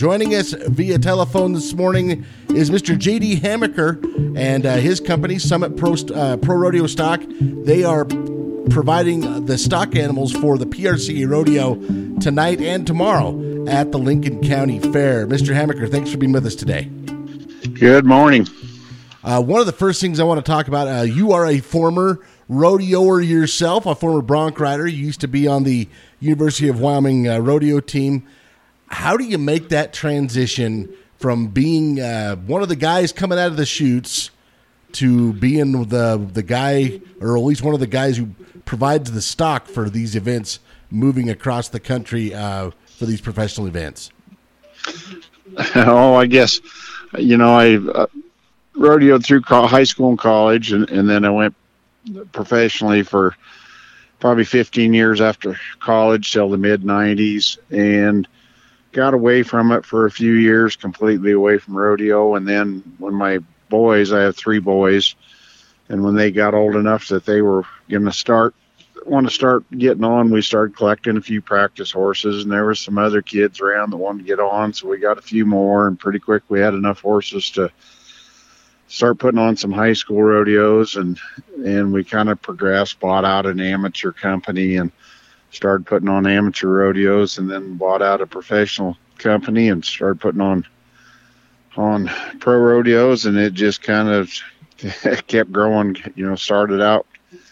Joining us via telephone this morning is Mr. J.D. Hammaker and his company, Summit Pro Rodeo Stock. They are providing the stock animals for the PRCA Rodeo tonight and tomorrow at the Lincoln County Fair. Mr. Hammaker, thanks for being with us today. Good morning. One of the first things I want to talk about, you are a former rodeoer yourself, a former bronc rider. You used to be on the University of Wyoming rodeo team. How do you make that transition from being one of the guys coming out of the chutes to being the guy, or at least one of the guys who provides the stock for these events moving across the country for these professional events? Oh, I guess, I rodeoed through high school and college, and then I went professionally for probably 15 years after college till the mid-90s, and got away from it for a few years, completely away from rodeo. And then when my boys, I have 3 boys, and when they got old enough that they were going to want to start getting on, we started collecting a few practice horses, and there were some other kids around that wanted to get on, so we got a few more, and pretty quick we had enough horses to start putting on some high school rodeos, and we kind of progressed, bought out an amateur company and started putting on amateur rodeos, and then bought out a professional company and started putting on pro rodeos, and it just kind of kept growing. Started out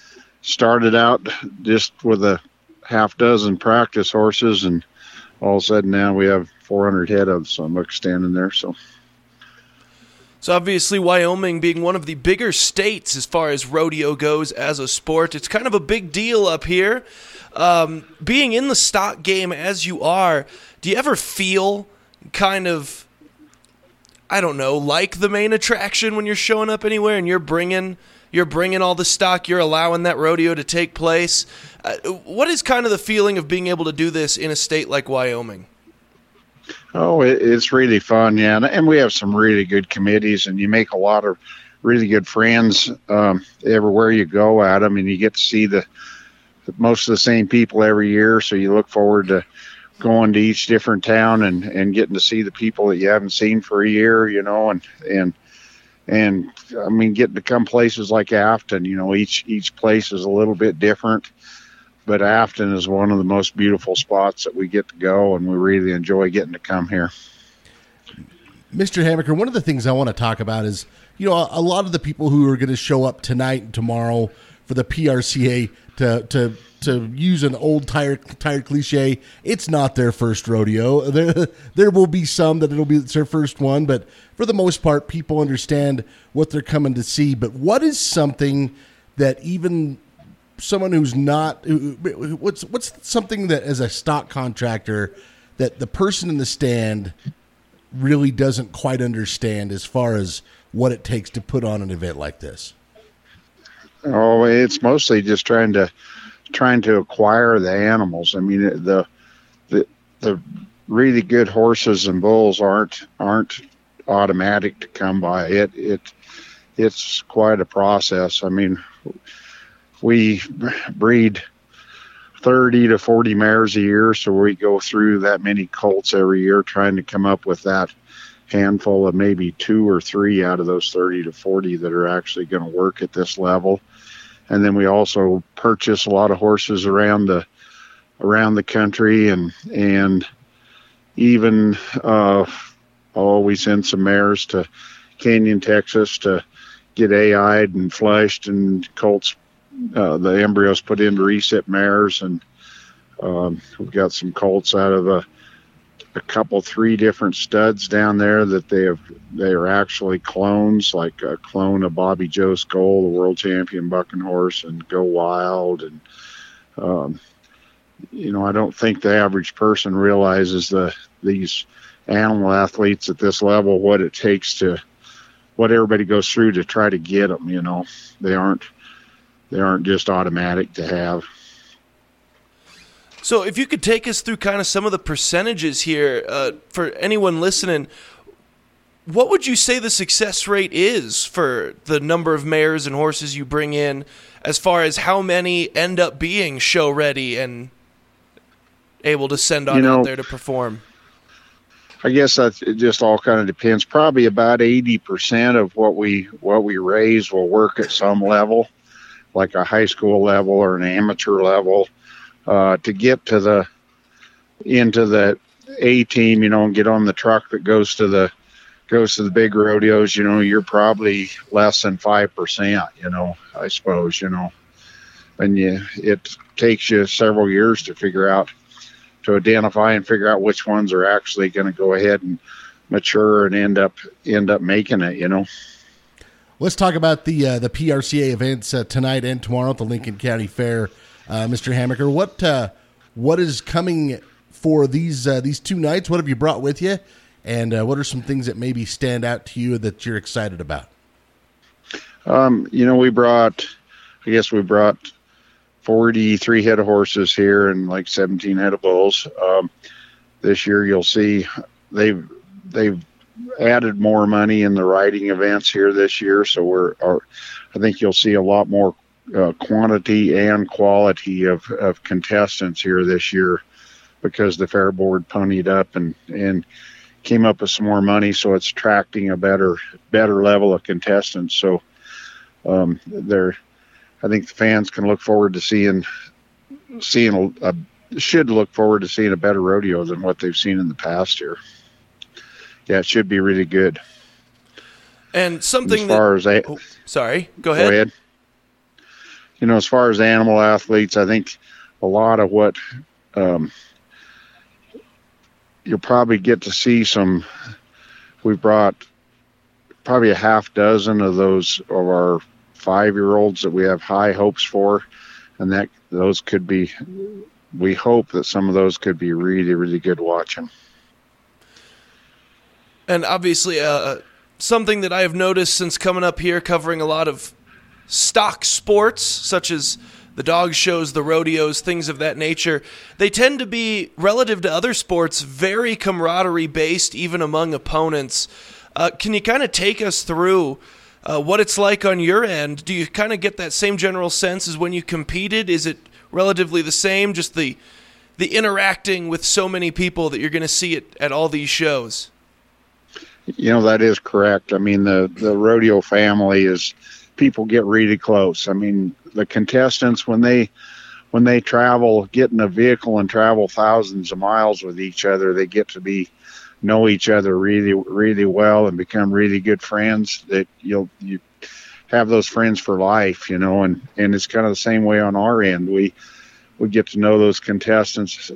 just with a half dozen practice horses, and all of a sudden now we have 400 head of some standing there. So obviously Wyoming being one of the bigger states as far as rodeo goes as a sport, it's kind of a big deal up here. Being in the stock game as you are, do you ever feel kind of, like the main attraction when you're showing up anywhere and you're bringing all the stock, you're allowing that rodeo to take place? What is kind of the feeling of being able to do this in a state like Wyoming? Oh, it's really fun, yeah. And we have some really good committees, and you make a lot of really good friends everywhere you go at them, and you get to see most of the same people every year, so you look forward to going to each different town and getting to see the people that you haven't seen for a year, and I mean, getting to come places like Afton, each place is a little bit different, but Afton is one of the most beautiful spots that we get to go, and we really enjoy getting to come here. Mr. Hammaker, one of the things I want to talk about is, a lot of the people who are going to show up tonight and tomorrow for the PRCA, to use an old tired cliche, it's not their first rodeo. There will be some that it's their first one, but for the most part, people understand what they're coming to see. But what is something that even someone who's not, what's something that as a stock contractor that the person in the stand really doesn't quite understand as far as what it takes to put on an event like this? Oh, it's mostly just trying to acquire the animals. I mean, the really good horses and bulls aren't automatic to come by. It's quite a process. I mean, we breed 30 to 40 mares a year, so we go through that many colts every year trying to come up with that handful of maybe 2 or 3 out of those 30 to 40 that are actually going to work at this level. And then we also purchase a lot of horses around the country, and even we send some mares to Canyon, Texas to get AI'd and flushed, and colts, the embryos put into recip mares, and we've got some colts out of a couple, 3 different studs down there that they are actually clones, like a clone of Bobby Joe Skoll, the world champion bucking horse, and Go Wild. And I don't think the average person realizes these animal athletes at this level, what it takes what everybody goes through to try to get them. They aren't just automatic to have. So if you could take us through kind of some of the percentages here for anyone listening, what would you say the success rate is for the number of mares and horses you bring in, as far as how many end up being show ready and able to send on out there to perform? I guess that it just all kind of depends. Probably about 80% of what we raise will work at some level, like a high school level or an amateur level, to get to into the A team, and get on the truck that goes to the big rodeos. You're probably less than 5%. I suppose. And it takes you several years to identify and figure out which ones are actually going to go ahead and mature and end up making it. Let's talk about the PRCA events tonight and tomorrow at the Lincoln County Fair. Mr. Hammaker, what is coming for these 2 nights? What have you brought with you, and what are some things that maybe stand out to you that you're excited about? We brought 43 head of horses here and like 17 head of bulls. This year you'll see they've added more money in the riding events here this year, so I think you'll see a lot more quantity and quality of contestants here this year, because the fair board ponied up and came up with some more money, so it's attracting a better level of contestants. So I think the fans can look forward to should look forward to seeing a better rodeo than what they've seen in the past year. Yeah, it should be really good. And something sorry, go ahead. Go ahead. As far as animal athletes, I think a lot of what you'll probably get to see we brought probably a half dozen of our 5-year-olds that we have high hopes for, and we hope that some of those could be really, really good watching. And obviously, something that I have noticed since coming up here covering a lot of stock sports, such as the dog shows, the rodeos, things of that nature, they tend to be, relative to other sports, very camaraderie-based, even among opponents. Can you kind of take us through what it's like on your end? Do you kind of get that same general sense as when you competed? Is it relatively the same, just the interacting with so many people that you're going to see at all these shows? That is correct. I mean, the rodeo family people get really close. I mean, the contestants, when they travel, get in a vehicle and travel thousands of miles with each other, they get to know each other really, really well and become really good friends that you have those friends for life, and it's kind of the same way on our end. We get to know those contestants.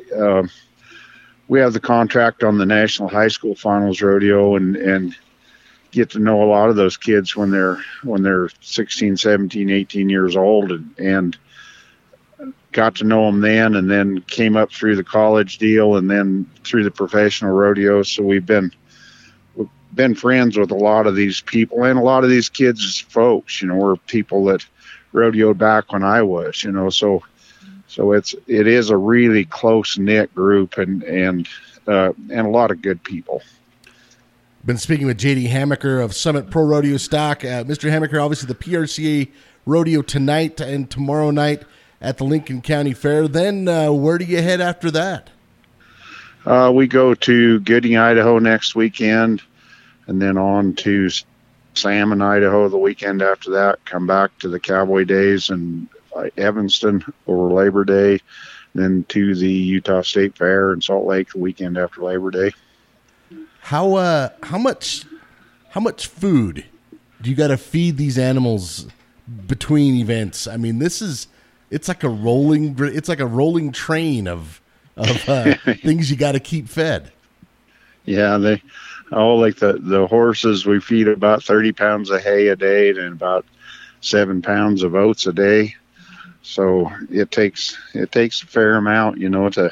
We have the contract on the National High School Finals Rodeo and get to know a lot of those kids when they're 16, 17, 18 years old, and got to know them then, and then came up through the college deal and then through the professional rodeo. So we've been friends with a lot of these people, and a lot of these kids' folks, were people that rodeoed back when I was, so it is a really close knit group and a lot of good people. Been speaking with J.D. Hammaker of Summit Pro Rodeo Stock. Mr. Hammaker, obviously the PRCA rodeo tonight and tomorrow night at the Lincoln County Fair. Then where do you head after that? We go to Gooding, Idaho next weekend, and then on to Salmon, Idaho the weekend after that. Come back to the Cowboy Days in Evanston over Labor Day, then to the Utah State Fair in Salt Lake the weekend after Labor Day. How much food do you got to feed these animals between events? I mean, it's like a rolling train of things you got to keep fed. Yeah, like the horses, we feed about 30 pounds of hay a day and about 7 pounds of oats a day. So it takes a fair amount, to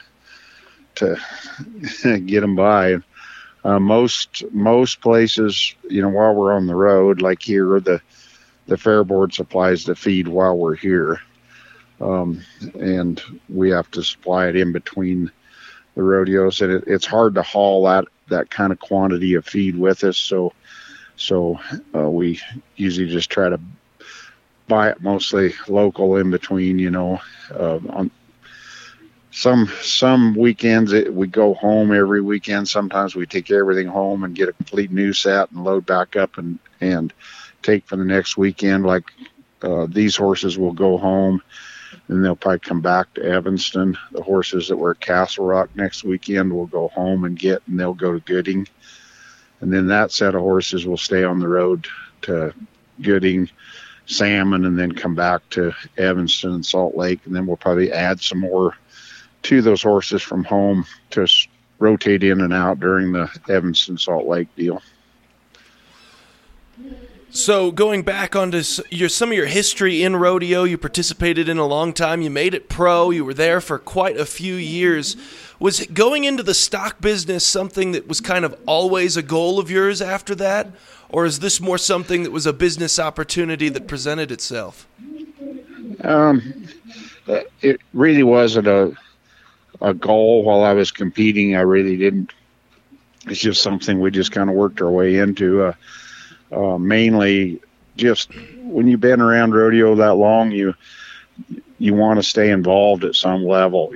get them by. Most places, while we're on the road, like here, the fair board supplies the feed while we're here. And we have to supply it in between the rodeos, and it's hard to haul that kind of quantity of feed with us. So we usually just try to buy it mostly local in between, some weekends we go home every weekend. Sometimes we take everything home and get a complete new set and load back up and take for the next weekend. Like these horses will go home and they'll probably come back to Evanston. The horses that were at Castle Rock next weekend will go home and they'll go to Gooding. And then that set of horses will stay on the road to Gooding, Salmon, and then come back to Evanston and Salt Lake. And then we'll probably add some more to those horses from home to rotate in and out during the Evanston Salt Lake deal. So going back onto some of your history in rodeo, you participated in a long time, you made it pro, you were there for quite a few years. Was going into the stock business something that was kind of always a goal of yours after that? Or is this more something that was a business opportunity that presented itself? It really wasn't a goal while I was competing. I really didn't. It's just something we just kind of worked our way into. Mainly just when you've been around rodeo that long, you want to stay involved at some level,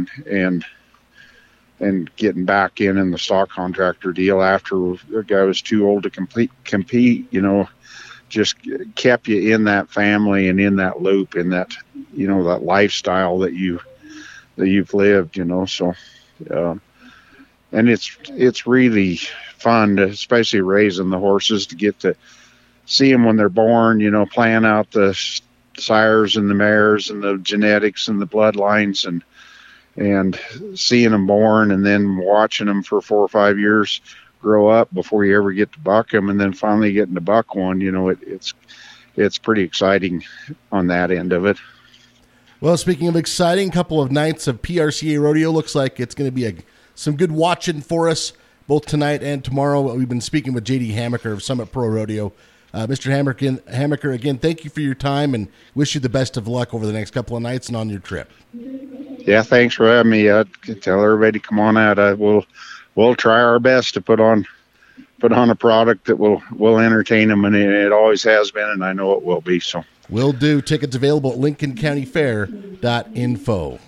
and getting back in the stock contractor deal after the guy was too old to compete, just kept you in that family and in that loop, in that, that lifestyle that you've lived, so, and it's really fun, especially raising the horses, to get to see them when they're born, plan out the sires and the mares and the genetics and the bloodlines and seeing them born and then watching them for 4 or 5 years grow up before you ever get to buck them, and then finally getting to buck one. It's pretty exciting on that end of it. Well, speaking of exciting, couple of nights of PRCA rodeo, looks like it's going to be some good watching for us both tonight and tomorrow. We've been speaking with J.D. Hammaker of Summit Pro Rodeo. Mr. Hammaker, again, thank you for your time and wish you the best of luck over the next couple of nights and on your trip. Yeah, thanks for having me. Tell everybody to come on out. We'll try our best to put on a product that will entertain them, and it always has been, and I know it will be. So, will do. Tickets available at LincolnCountyFair.info.